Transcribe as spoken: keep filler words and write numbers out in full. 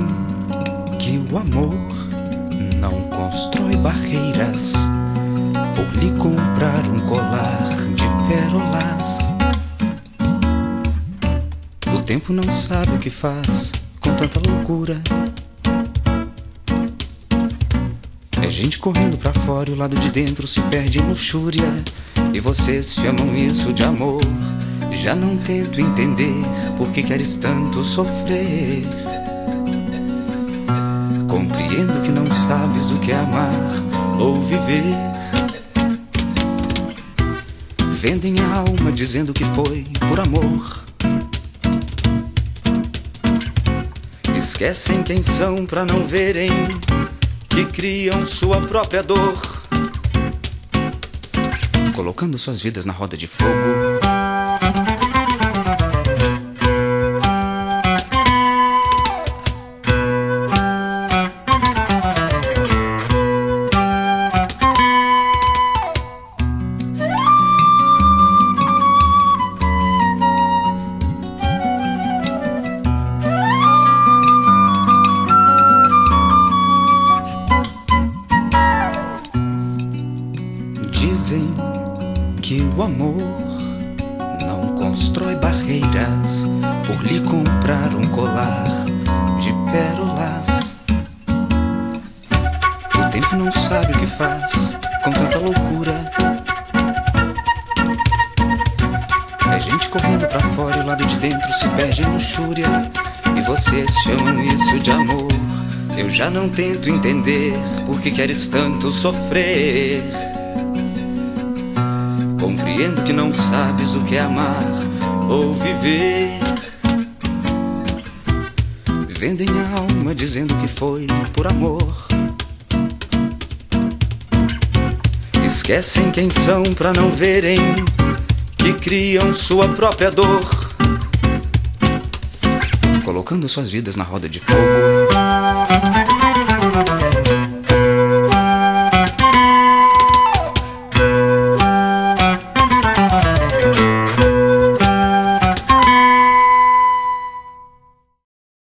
que o amor não constrói barreiras por lhe comprar um colar de pérolas. O tempo não sabe o que faz com tanta loucura. É gente correndo pra fora e o lado de dentro se perde em luxúria. E vocês chamam isso de amor. Já não tento entender por que queres tanto sofrer. Compreendo que não sabes o que é amar ou viver. Vendem a alma dizendo que foi por amor. Esquecem quem são pra não verem que criam sua própria dor, colocando suas vidas na roda de fogo. Dizem que o amor não constrói barreiras por lhe comprar um colar de pérolas. O tempo não sabe o que faz com tanta loucura. É gente correndo pra fora e o lado de dentro se perde em luxúria. E vocês chamam isso de amor. Eu já não tento entender por que queres tanto sofrer. Compreendo que não sabes o que é amar ou viver. Vendem a alma dizendo que foi por amor. Esquecem quem são pra não verem que criam sua própria dor, colocando suas vidas na roda de fogo.